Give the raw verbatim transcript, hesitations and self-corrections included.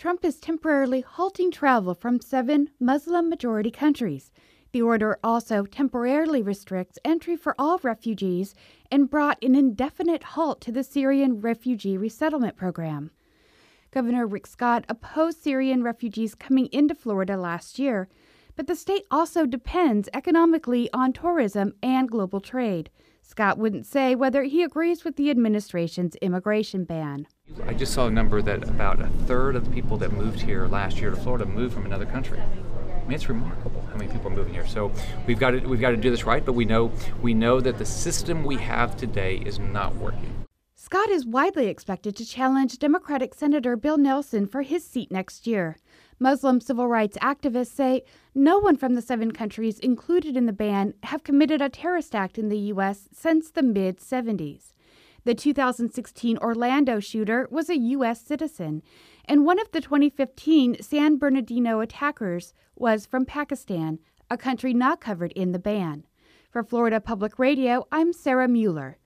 Trump is temporarily halting travel from seven Muslim-majority countries. The order also temporarily restricts entry for all refugees and brought an indefinite halt to the Syrian refugee resettlement program. Governor Rick Scott opposed Syrian refugees coming into Florida last year, but the state also depends economically on tourism and global trade. Scott wouldn't say whether he agrees with the administration's immigration ban. I just saw a number that about a third of the people that moved here last year to Florida moved from another country. I mean, it's remarkable how many people are moving here. So we've got to we've got to do this right, but we know we know that the system we have today is not working. Scott is widely expected to challenge Democratic Senator Bill Nelson for his seat next year. Muslim civil rights activists say no one from the seven countries included in the ban have committed a terrorist act in the U S since the mid seventies. The two thousand sixteen Orlando shooter was a U S citizen, and one of the twenty fifteen San Bernardino attackers was from Pakistan, a country not covered in the ban. For Florida Public Radio, I'm Sarah Mueller.